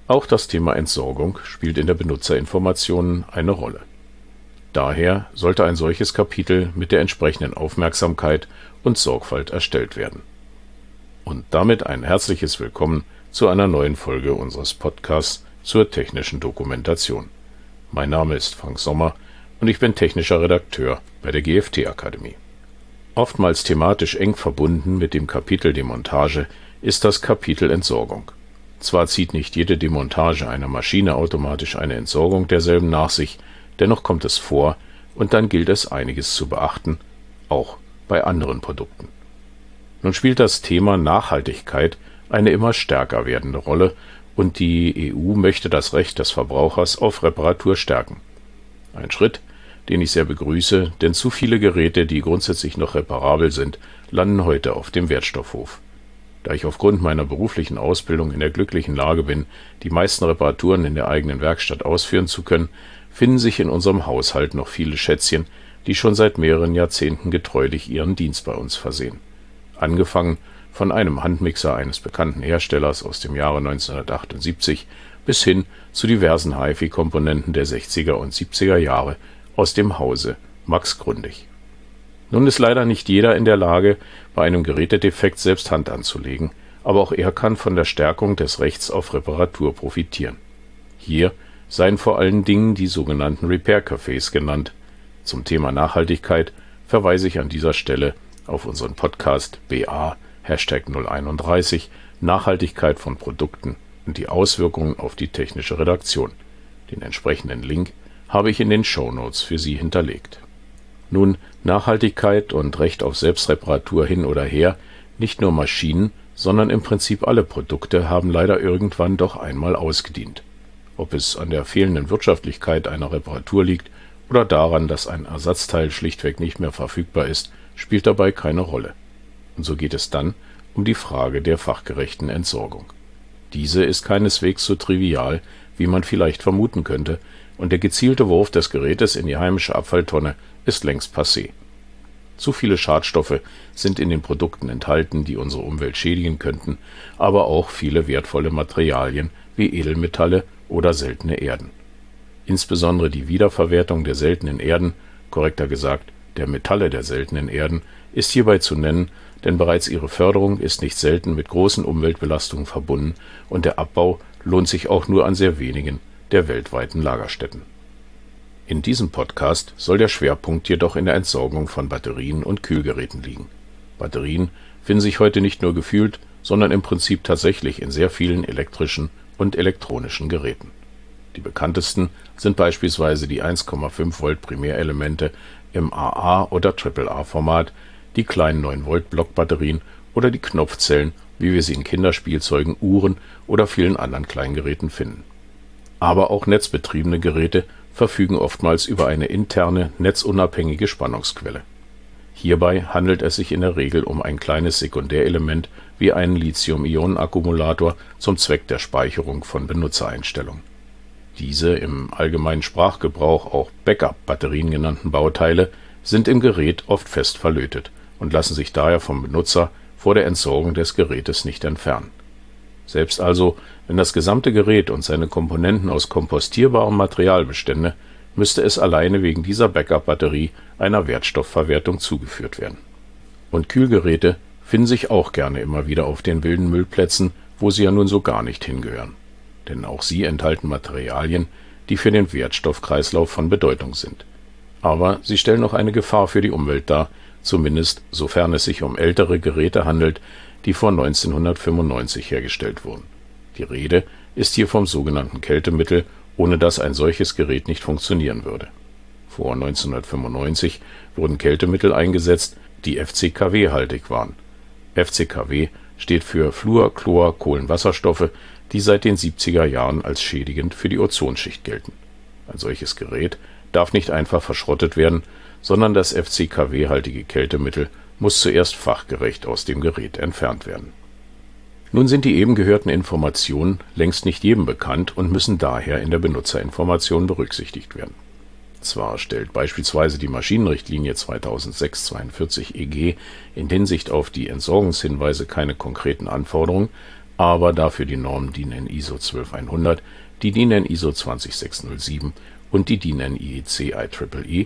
Auch das Thema Entsorgung spielt in der Benutzerinformation eine Rolle. Daher sollte ein solches Kapitel mit der entsprechenden Aufmerksamkeit und Sorgfalt erstellt werden. Und damit ein herzliches Willkommen zu einer neuen Folge unseres Podcasts zur technischen Dokumentation. Mein Name ist Frank Sommer und ich bin technischer Redakteur bei der GFT-Akademie. Oftmals thematisch eng verbunden mit dem Kapitel Demontage ist das Kapitel Entsorgung. Zwar zieht nicht jede Demontage einer Maschine automatisch eine Entsorgung derselben nach sich, dennoch kommt es vor und dann gilt es einiges zu beachten, auch bei anderen Produkten. Nun spielt das Thema Nachhaltigkeit eine immer stärker werdende Rolle und die EU möchte das Recht des Verbrauchers auf Reparatur stärken. Ein Schritt, den ich sehr begrüße, denn zu viele Geräte, die grundsätzlich noch reparabel sind, landen heute auf dem Wertstoffhof. Da ich aufgrund meiner beruflichen Ausbildung in der glücklichen Lage bin, die meisten Reparaturen in der eigenen Werkstatt ausführen zu können, finden sich in unserem Haushalt noch viele Schätzchen, die schon seit mehreren Jahrzehnten getreulich ihren Dienst bei uns versehen. Angefangen von einem Handmixer eines bekannten Herstellers aus dem Jahre 1978 bis hin zu diversen HiFi-Komponenten der 60er und 70er Jahre aus dem Hause Max Grundig. Nun ist leider nicht jeder in der Lage, bei einem Gerätedefekt selbst Hand anzulegen, aber auch er kann von der Stärkung des Rechts auf Reparatur profitieren. Hier seien vor allen Dingen die sogenannten Repair-Cafés genannt. Zum Thema Nachhaltigkeit verweise ich an dieser Stelle auf unseren Podcast BA #031 Nachhaltigkeit von Produkten und die Auswirkungen auf die technische Redaktion. Den entsprechenden Link habe ich in den Shownotes für Sie hinterlegt. Nun, Nachhaltigkeit und Recht auf Selbstreparatur hin oder her, nicht nur Maschinen, sondern im Prinzip alle Produkte haben leider irgendwann doch einmal ausgedient. Ob es an der fehlenden Wirtschaftlichkeit einer Reparatur liegt oder daran, dass ein Ersatzteil schlichtweg nicht mehr verfügbar ist, spielt dabei keine Rolle. Und so geht es dann um die Frage der fachgerechten Entsorgung. Diese ist keineswegs so trivial, wie man vielleicht vermuten könnte, und der gezielte Wurf des Gerätes in die heimische Abfalltonne ist längst passé. Zu viele Schadstoffe sind in den Produkten enthalten, die unsere Umwelt schädigen könnten, aber auch viele wertvolle Materialien wie Edelmetalle oder seltene Erden. Insbesondere die Wiederverwertung der seltenen Erden, korrekter gesagt der Metalle der seltenen Erden, ist hierbei zu nennen, denn bereits ihre Förderung ist nicht selten mit großen Umweltbelastungen verbunden und der Abbau lohnt sich auch nur an sehr wenigen der weltweiten Lagerstätten. In diesem Podcast soll der Schwerpunkt jedoch in der Entsorgung von Batterien und Kühlgeräten liegen. Batterien finden sich heute nicht nur gefühlt, sondern im Prinzip tatsächlich in sehr vielen elektrischen und elektronischen Geräten. Die bekanntesten sind beispielsweise die 1,5 Volt Primärelemente im AA- oder AAA-Format, die kleinen 9 Volt Blockbatterien oder die Knopfzellen, wie wir sie in Kinderspielzeugen, Uhren oder vielen anderen Kleingeräten finden. Aber auch netzbetriebene Geräte verfügen oftmals über eine interne, netzunabhängige Spannungsquelle. Hierbei handelt es sich in der Regel um ein kleines Sekundärelement wie einen Lithium-Ionen-Akkumulator zum Zweck der Speicherung von Benutzereinstellungen. Diese im allgemeinen Sprachgebrauch auch Backup-Batterien genannten Bauteile sind im Gerät oft fest verlötet und lassen sich daher vom Benutzer vor der Entsorgung des Gerätes nicht entfernen. Selbst also, wenn das gesamte Gerät und seine Komponenten aus kompostierbarem Material bestände, müsste es alleine wegen dieser Backup-Batterie einer Wertstoffverwertung zugeführt werden. Und Kühlgeräte finden sich auch gerne immer wieder auf den wilden Müllplätzen, wo sie ja nun so gar nicht hingehören. Denn auch sie enthalten Materialien, die für den Wertstoffkreislauf von Bedeutung sind. Aber sie stellen auch eine Gefahr für die Umwelt dar, zumindest sofern es sich um ältere Geräte handelt, die vor 1995 hergestellt wurden. Die Rede ist hier vom sogenannten Kältemittel, ohne das ein solches Gerät nicht funktionieren würde. Vor 1995 wurden Kältemittel eingesetzt, die FCKW-haltig waren. FCKW steht für Fluorchlor-Kohlenwasserstoffe, die seit den 70er Jahren als schädigend für die Ozonschicht gelten. Ein solches Gerät darf nicht einfach verschrottet werden, sondern das FCKW-haltige Kältemittel muss zuerst fachgerecht aus dem Gerät entfernt werden. Nun sind die eben gehörten Informationen längst nicht jedem bekannt und müssen daher in der Benutzerinformation berücksichtigt werden. Zwar stellt beispielsweise die Maschinenrichtlinie 2006/42 EG in Hinsicht auf die Entsorgungshinweise keine konkreten Anforderungen, aber dafür die Normen DIN EN ISO 12100, die DIN EN ISO 20607 und die DIN EN IEC IEEE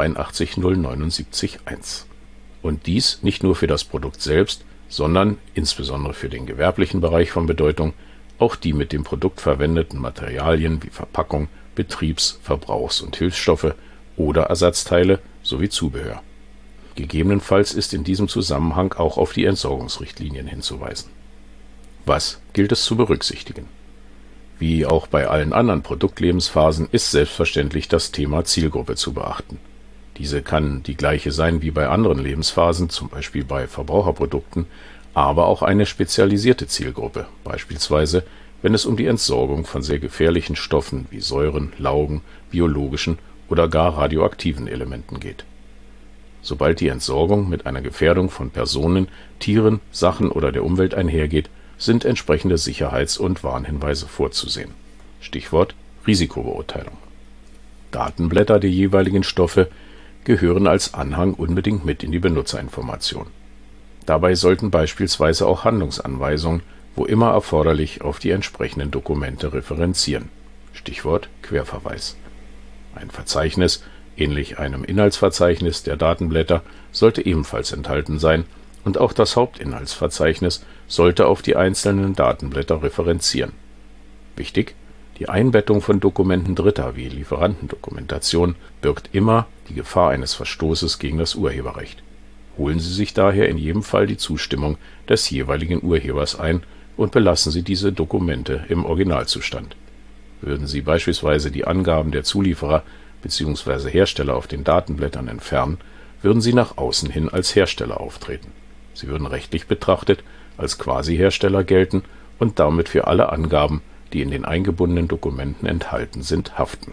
82079-1. Und dies nicht nur für das Produkt selbst, sondern insbesondere für den gewerblichen Bereich von Bedeutung auch die mit dem Produkt verwendeten Materialien wie Verpackung, Betriebs-, Verbrauchs- und Hilfsstoffe oder Ersatzteile sowie Zubehör. Gegebenenfalls ist in diesem Zusammenhang auch auf die Entsorgungsrichtlinien hinzuweisen. Was gilt es zu berücksichtigen? Wie auch bei allen anderen Produktlebensphasen ist selbstverständlich das Thema Zielgruppe zu beachten. Diese kann die gleiche sein wie bei anderen Lebensphasen, zum Beispiel bei Verbraucherprodukten, aber auch eine spezialisierte Zielgruppe, beispielsweise wenn es um die Entsorgung von sehr gefährlichen Stoffen wie Säuren, Laugen, biologischen oder gar radioaktiven Elementen geht. Sobald die Entsorgung mit einer Gefährdung von Personen, Tieren, Sachen oder der Umwelt einhergeht, sind entsprechende Sicherheits- und Warnhinweise vorzusehen. Stichwort Risikobeurteilung. Datenblätter der jeweiligen Stoffe gehören als Anhang unbedingt mit in die Benutzerinformation. Dabei sollten beispielsweise auch Handlungsanweisungen, wo immer erforderlich, auf die entsprechenden Dokumente referenzieren. Stichwort Querverweis. Ein Verzeichnis, ähnlich einem Inhaltsverzeichnis der Datenblätter, sollte ebenfalls enthalten sein, und auch das Hauptinhaltsverzeichnis sollte auf die einzelnen Datenblätter referenzieren. Wichtig: Die Einbettung von Dokumenten Dritter wie Lieferantendokumentation birgt immer die Gefahr eines Verstoßes gegen das Urheberrecht. Holen Sie sich daher in jedem Fall die Zustimmung des jeweiligen Urhebers ein und belassen Sie diese Dokumente im Originalzustand. Würden Sie beispielsweise die Angaben der Zulieferer bzw. Hersteller auf den Datenblättern entfernen, würden Sie nach außen hin als Hersteller auftreten. Sie würden rechtlich betrachtet als Quasi-Hersteller gelten und damit für alle Angaben, die in den eingebundenen Dokumenten enthalten sind, haften.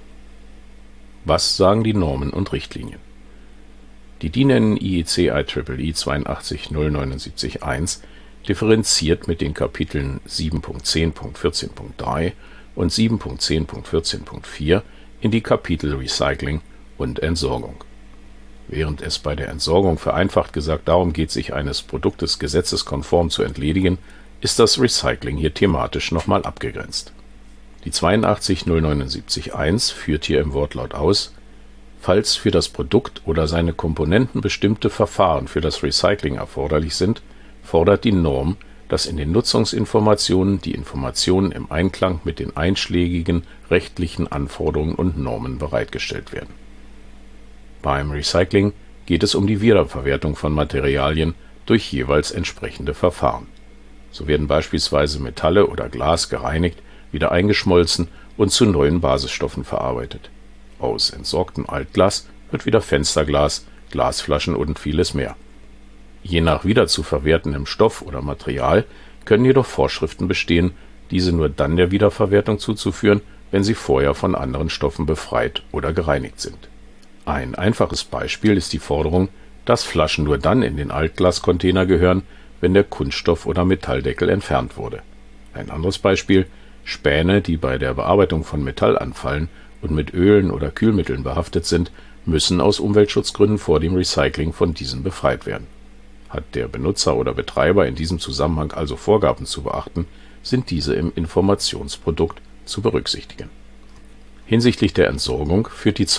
Was sagen die Normen und Richtlinien? Die DIN EN IEC IEEE 82079-1 differenziert mit den Kapiteln 7.10.14.3 und 7.10.14.4 in die Kapitel Recycling und Entsorgung. Während es bei der Entsorgung vereinfacht gesagt darum geht, sich eines Produktes gesetzeskonform zu entledigen, ist das Recycling hier thematisch nochmal abgegrenzt. Die 82079-1 führt hier im Wortlaut aus: Falls für das Produkt oder seine Komponenten bestimmte Verfahren für das Recycling erforderlich sind, fordert die Norm, dass in den Nutzungsinformationen die Informationen im Einklang mit den einschlägigen rechtlichen Anforderungen und Normen bereitgestellt werden. Beim Recycling geht es um die Wiederverwertung von Materialien durch jeweils entsprechende Verfahren. So werden beispielsweise Metalle oder Glas gereinigt, wieder eingeschmolzen und zu neuen Basisstoffen verarbeitet. Aus entsorgtem Altglas wird wieder Fensterglas, Glasflaschen und vieles mehr. Je nach wiederzuverwertendem Stoff oder Material können jedoch Vorschriften bestehen, diese nur dann der Wiederverwertung zuzuführen, wenn sie vorher von anderen Stoffen befreit oder gereinigt sind. Ein einfaches Beispiel ist die Forderung, dass Flaschen nur dann in den Altglascontainer gehören, wenn der Kunststoff- oder Metalldeckel entfernt wurde. Ein anderes Beispiel: Späne, die bei der Bearbeitung von Metall anfallen und mit Ölen oder Kühlmitteln behaftet sind, müssen aus Umweltschutzgründen vor dem Recycling von diesen befreit werden. Hat der Benutzer oder Betreiber in diesem Zusammenhang also Vorgaben zu beachten, sind diese im Informationsprodukt zu berücksichtigen. Hinsichtlich der Entsorgung führt die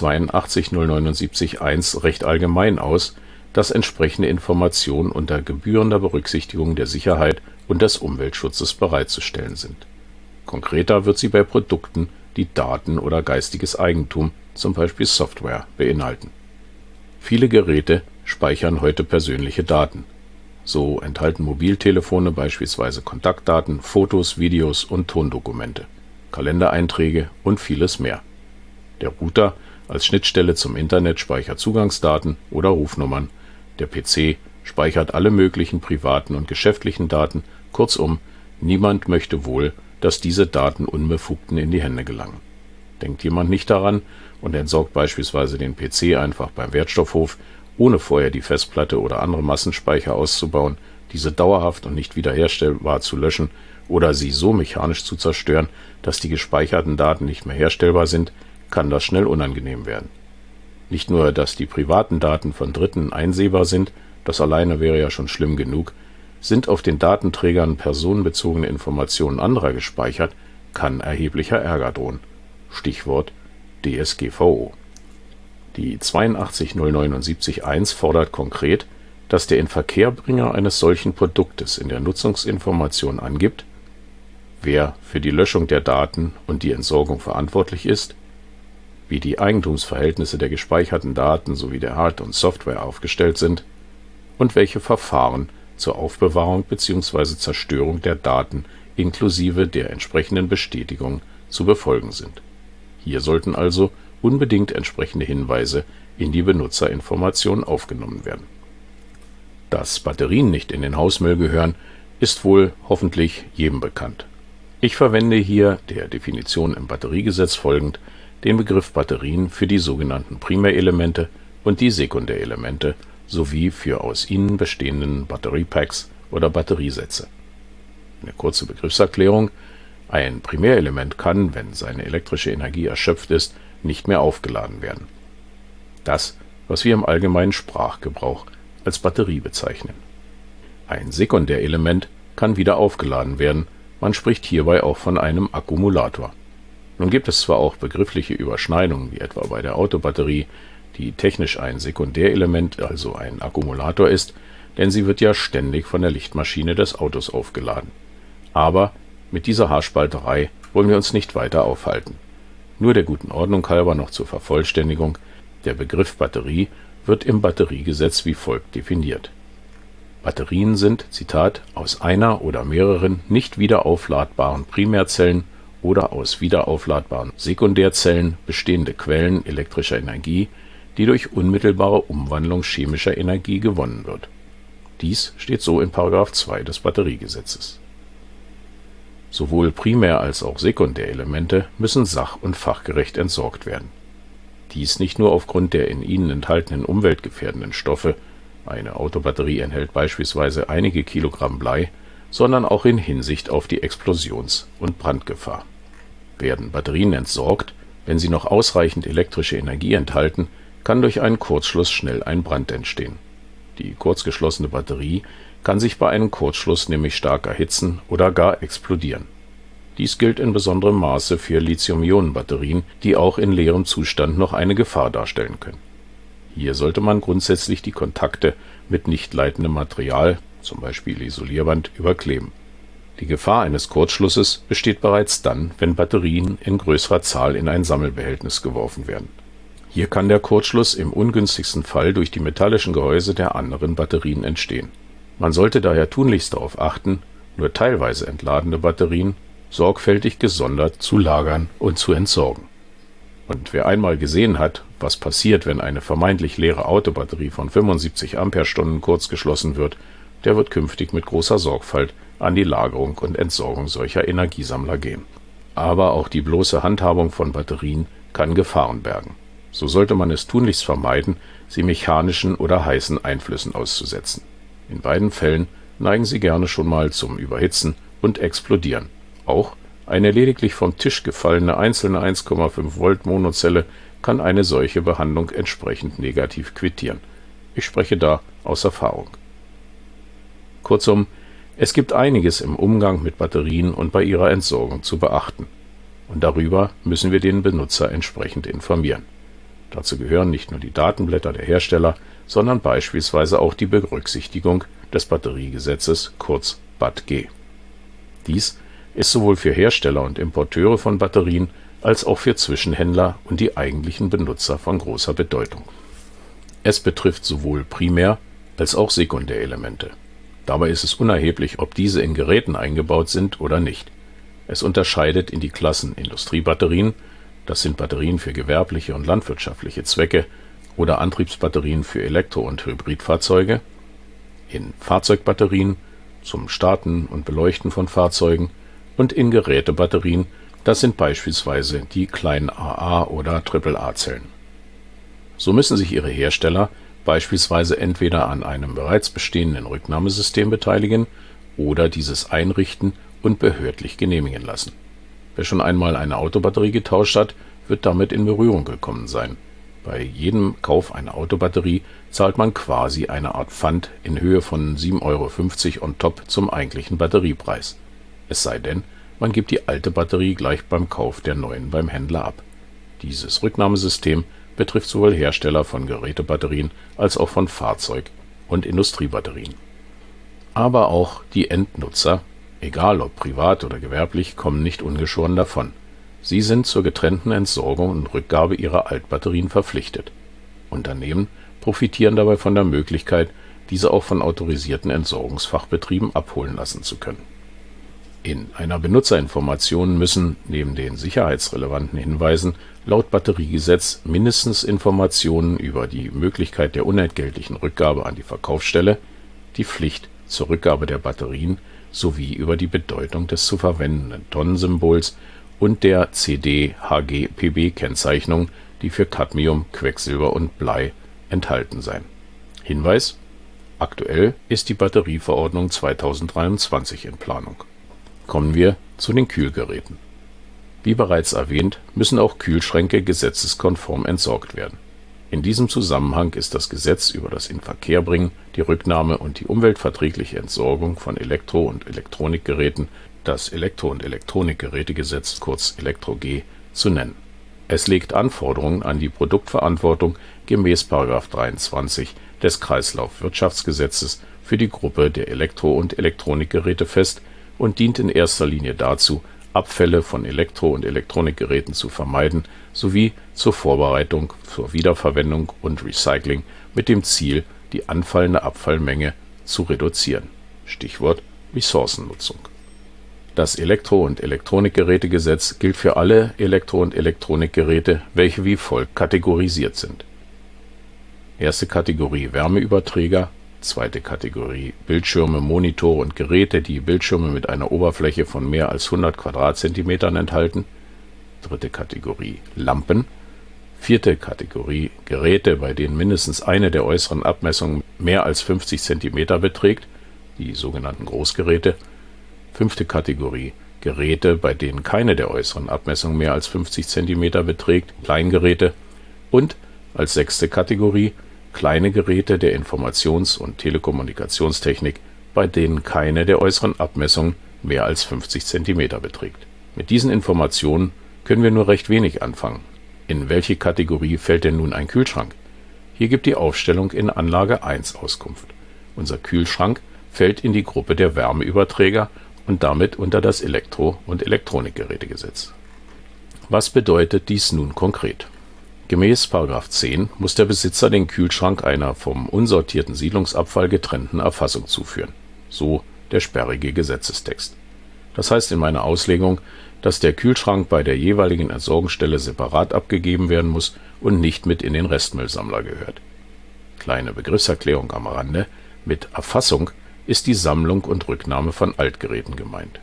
82079-1 recht allgemein aus, dass entsprechende Informationen unter gebührender Berücksichtigung der Sicherheit und des Umweltschutzes bereitzustellen sind. Konkreter wird sie bei Produkten, die Daten oder geistiges Eigentum, zum Beispiel Software, beinhalten. Viele Geräte speichern heute persönliche Daten. So enthalten Mobiltelefone beispielsweise Kontaktdaten, Fotos, Videos und Tondokumente, Kalendereinträge und vieles mehr. Der Router als Schnittstelle zum Internet speichert Zugangsdaten oder Rufnummern. Der PC speichert alle möglichen privaten und geschäftlichen Daten. Kurzum, niemand möchte wohl, dass diese Daten Unbefugten in die Hände gelangen. Denkt jemand nicht daran und entsorgt beispielsweise den PC einfach beim Wertstoffhof, ohne vorher die Festplatte oder andere Massenspeicher auszubauen, diese dauerhaft und nicht wiederherstellbar zu löschen oder sie so mechanisch zu zerstören, dass die gespeicherten Daten nicht mehr herstellbar sind, kann das schnell unangenehm werden. Nicht nur, dass die privaten Daten von Dritten einsehbar sind, das alleine wäre ja schon schlimm genug, Sind auf den Datenträgern personenbezogene Informationen anderer gespeichert, kann erheblicher Ärger drohen. Stichwort DSGVO. Die 82079-1 fordert konkret, dass der Inverkehrbringer eines solchen Produktes in der Nutzungsinformation angibt, wer für die Löschung der Daten und die Entsorgung verantwortlich ist, wie die Eigentumsverhältnisse der gespeicherten Daten sowie der Hard- und Software aufgestellt sind und welche Verfahren zur Aufbewahrung bzw. Zerstörung der Daten inklusive der entsprechenden Bestätigung zu befolgen sind. Hier sollten also unbedingt entsprechende Hinweise in die Benutzerinformation aufgenommen werden. Dass Batterien nicht in den Hausmüll gehören, ist wohl hoffentlich jedem bekannt. Ich verwende hier der Definition im Batteriegesetz folgend den Begriff Batterien für die sogenannten Primärelemente und die Sekundärelemente sowie für aus ihnen bestehenden Batteriepacks oder Batteriesätze. Eine kurze Begriffserklärung: Ein Primärelement kann, wenn seine elektrische Energie erschöpft ist, nicht mehr aufgeladen werden. Das, was wir im allgemeinen Sprachgebrauch als Batterie bezeichnen. Ein Sekundärelement kann wieder aufgeladen werden, man spricht hierbei auch von einem Akkumulator. Nun gibt es zwar auch begriffliche Überschneidungen, wie etwa bei der Autobatterie, die technisch ein Sekundärelement, also ein Akkumulator ist, denn sie wird ja ständig von der Lichtmaschine des Autos aufgeladen. Aber mit dieser Haarspalterei wollen wir uns nicht weiter aufhalten. Nur der guten Ordnung halber noch zur Vervollständigung: Der Begriff Batterie wird im Batteriegesetz wie folgt definiert. Batterien sind, Zitat, aus einer oder mehreren nicht wiederaufladbaren Primärzellen oder aus wiederaufladbaren Sekundärzellen bestehende Quellen elektrischer Energie, die durch unmittelbare Umwandlung chemischer Energie gewonnen wird. Dies steht so in § 2 des Batteriegesetzes. Sowohl Primär- als auch Sekundärelemente müssen sach- und fachgerecht entsorgt werden. Dies nicht nur aufgrund der in ihnen enthaltenen umweltgefährdenden Stoffe – eine Autobatterie enthält beispielsweise einige Kilogramm Blei – sondern auch in Hinsicht auf die Explosions- und Brandgefahr. Werden Batterien entsorgt, wenn sie noch ausreichend elektrische Energie enthalten, kann durch einen Kurzschluss schnell ein Brand entstehen. Die kurzgeschlossene Batterie kann sich bei einem Kurzschluss nämlich stark erhitzen oder gar explodieren. Dies gilt in besonderem Maße für Lithium-Ionen-Batterien, die auch in leerem Zustand noch eine Gefahr darstellen können. Hier sollte man grundsätzlich die Kontakte mit nicht leitendem Material, zum Beispiel Isolierband, überkleben. Die Gefahr eines Kurzschlusses besteht bereits dann, wenn Batterien in größerer Zahl in ein Sammelbehältnis geworfen werden. Hier kann der Kurzschluss im ungünstigsten Fall durch die metallischen Gehäuse der anderen Batterien entstehen. Man sollte daher tunlichst darauf achten, nur teilweise entladene Batterien sorgfältig gesondert zu lagern und zu entsorgen. Und wer einmal gesehen hat, was passiert, wenn eine vermeintlich leere Autobatterie von 75 Ampere-Stunden kurzgeschlossen wird, der wird künftig mit großer Sorgfalt an die Lagerung und Entsorgung solcher Energiesammler gehen. Aber auch die bloße Handhabung von Batterien kann Gefahren bergen. So sollte man es tunlichst vermeiden, sie mechanischen oder heißen Einflüssen auszusetzen. In beiden Fällen neigen sie gerne schon mal zum Überhitzen und Explodieren. Auch eine lediglich vom Tisch gefallene einzelne 1,5 Volt Monozelle kann eine solche Behandlung entsprechend negativ quittieren. Ich spreche da aus Erfahrung. Kurzum, es gibt einiges im Umgang mit Batterien und bei ihrer Entsorgung zu beachten. Und darüber müssen wir den Benutzer entsprechend informieren. Dazu gehören nicht nur die Datenblätter der Hersteller, sondern beispielsweise auch die Berücksichtigung des Batteriegesetzes, kurz BATG. Dies ist sowohl für Hersteller und Importeure von Batterien als auch für Zwischenhändler und die eigentlichen Benutzer von großer Bedeutung. Es betrifft sowohl Primär- als auch Sekundärelemente. Dabei ist es unerheblich, ob diese in Geräten eingebaut sind oder nicht. Es unterscheidet in die Klassen Industriebatterien, das sind Batterien für gewerbliche und landwirtschaftliche Zwecke, oder Antriebsbatterien für Elektro- und Hybridfahrzeuge, in Fahrzeugbatterien zum Starten und Beleuchten von Fahrzeugen und in Gerätebatterien, das sind beispielsweise die kleinen AA- oder AAA-Zellen. So müssen sich ihre Hersteller beispielsweise entweder an einem bereits bestehenden Rücknahmesystem beteiligen oder dieses einrichten und behördlich genehmigen lassen. Wer schon einmal eine Autobatterie getauscht hat, wird damit in Berührung gekommen sein. Bei jedem Kauf einer Autobatterie zahlt man quasi eine Art Pfand in Höhe von 7,50 € on top zum eigentlichen Batteriepreis. Es sei denn, man gibt die alte Batterie gleich beim Kauf der neuen beim Händler ab. Dieses Rücknahmesystem betrifft sowohl Hersteller von Gerätebatterien als auch von Fahrzeug- und Industriebatterien. Aber auch die Endnutzer, egal ob privat oder gewerblich, kommen nicht ungeschoren davon. Sie sind zur getrennten Entsorgung und Rückgabe ihrer Altbatterien verpflichtet. Unternehmen profitieren dabei von der Möglichkeit, diese auch von autorisierten Entsorgungsfachbetrieben abholen lassen zu können. In einer Benutzerinformation müssen neben den sicherheitsrelevanten Hinweisen laut Batteriegesetz mindestens Informationen über die Möglichkeit der unentgeltlichen Rückgabe an die Verkaufsstelle, die Pflicht zur Rückgabe der Batterien sowie über die Bedeutung des zu verwendenden Tonnensymbols und der CD-HG-PB-Kennzeichnung, die für Cadmium, Quecksilber und Blei enthalten sein. Hinweis: Aktuell ist die Batterieverordnung 2023 in Planung. Kommen wir zu den Kühlgeräten. Wie bereits erwähnt, müssen auch Kühlschränke gesetzeskonform entsorgt werden. In diesem Zusammenhang ist das Gesetz über das Inverkehrbringen, die Rücknahme und die umweltverträgliche Entsorgung von Elektro- und Elektronikgeräten, das Elektro- und Elektronikgerätegesetz kurz ElektroG, zu nennen. Es legt Anforderungen an die Produktverantwortung gemäß § 23 des Kreislaufwirtschaftsgesetzes für die Gruppe der Elektro- und Elektronikgeräte fest und dient in erster Linie dazu, Abfälle von Elektro- und Elektronikgeräten zu vermeiden sowie zur Vorbereitung zur Wiederverwendung und Recycling mit dem Ziel, die anfallende Abfallmenge zu reduzieren. Stichwort Ressourcennutzung. Das Elektro- und Elektronikgerätegesetz gilt für alle Elektro- und Elektronikgeräte, welche wie folgt kategorisiert sind. Erste Kategorie Wärmeüberträger, zweite Kategorie Bildschirme, Monitore und Geräte, die Bildschirme mit einer Oberfläche von mehr als 100 Quadratzentimetern enthalten, dritte Kategorie Lampen, vierte Kategorie Geräte, bei denen mindestens eine der äußeren Abmessungen mehr als 50 cm beträgt, die sogenannten Großgeräte, fünfte Kategorie Geräte, bei denen keine der äußeren Abmessungen mehr als 50 cm beträgt, Kleingeräte, und als sechste Kategorie kleine Geräte der Informations- und Telekommunikationstechnik, bei denen keine der äußeren Abmessungen mehr als 50 cm beträgt. Mit diesen Informationen können wir nur recht wenig anfangen. In welche Kategorie fällt denn nun ein Kühlschrank? Hier gibt die Aufstellung in Anlage 1 Auskunft. Unser Kühlschrank fällt in die Gruppe der Wärmeüberträger und damit unter das Elektro- und Elektronikgerätegesetz. Was bedeutet dies nun konkret? Gemäß § 10 muss der Besitzer den Kühlschrank einer vom unsortierten Siedlungsabfall getrennten Erfassung zuführen. So der sperrige Gesetzestext. Das heißt in meiner Auslegung, dass der Kühlschrank bei der jeweiligen Entsorgungsstelle separat abgegeben werden muss und nicht mit in den Restmüllsammler gehört. Kleine Begriffserklärung am Rande: Mit Erfassung ist die Sammlung und Rücknahme von Altgeräten gemeint.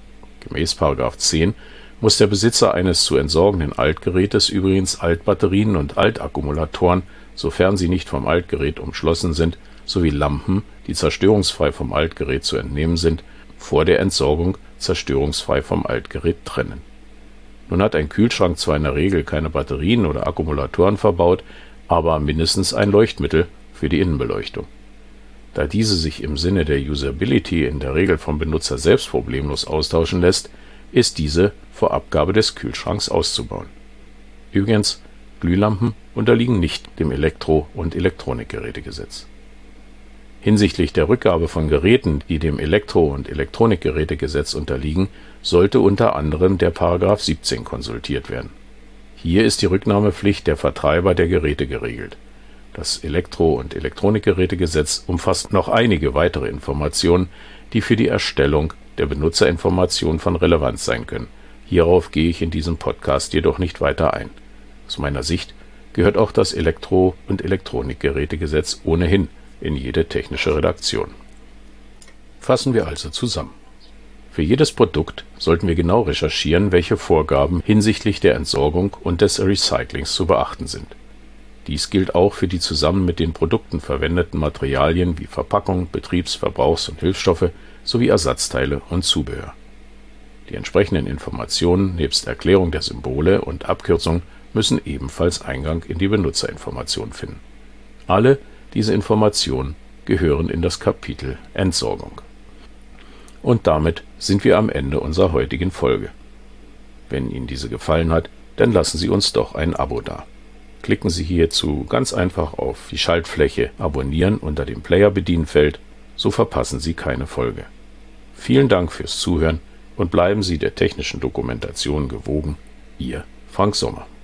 Gemäß § 10 muss der Besitzer eines zu entsorgenden Altgerätes übrigens Altbatterien und Altakkumulatoren, sofern sie nicht vom Altgerät umschlossen sind, sowie Lampen, die zerstörungsfrei vom Altgerät zu entnehmen sind, vor der Entsorgung zerstörungsfrei vom Altgerät trennen. Nun hat ein Kühlschrank zwar in der Regel keine Batterien oder Akkumulatoren verbaut, aber mindestens ein Leuchtmittel für die Innenbeleuchtung. Da diese sich im Sinne der Usability in der Regel vom Benutzer selbst problemlos austauschen lässt, ist diese vor Abgabe des Kühlschranks auszubauen. Übrigens, Glühlampen unterliegen nicht dem Elektro- und Elektronikgerätegesetz. Hinsichtlich der Rückgabe von Geräten, die dem Elektro- und Elektronikgerätegesetz unterliegen, sollte unter anderem der § 17 konsultiert werden. Hier ist die Rücknahmepflicht der Vertreiber der Geräte geregelt. Das Elektro- und Elektronikgerätegesetz umfasst noch einige weitere Informationen, die für die Erstellung der Benutzerinformation von Relevanz sein können. Hierauf gehe ich in diesem Podcast jedoch nicht weiter ein. Aus meiner Sicht gehört auch das Elektro- und Elektronikgerätegesetz ohnehin in jede technische Redaktion. Fassen wir also zusammen. Für jedes Produkt sollten wir genau recherchieren, welche Vorgaben hinsichtlich der Entsorgung und des Recyclings zu beachten sind. Dies gilt auch für die zusammen mit den Produkten verwendeten Materialien wie Verpackung, Betriebs-, Verbrauchs- und Hilfsstoffe sowie Ersatzteile und Zubehör. Die entsprechenden Informationen nebst Erklärung der Symbole und Abkürzungen müssen ebenfalls Eingang in die Benutzerinformation finden. Alle diese Informationen gehören in das Kapitel Entsorgung. Und damit sind wir am Ende unserer heutigen Folge. Wenn Ihnen diese gefallen hat, dann lassen Sie uns doch ein Abo da. Klicken Sie hierzu ganz einfach auf die Schaltfläche Abonnieren unter dem Player-Bedienfeld, so verpassen Sie keine Folge. Vielen Dank fürs Zuhören und bleiben Sie der technischen Dokumentation gewogen. Ihr Frank Sommer.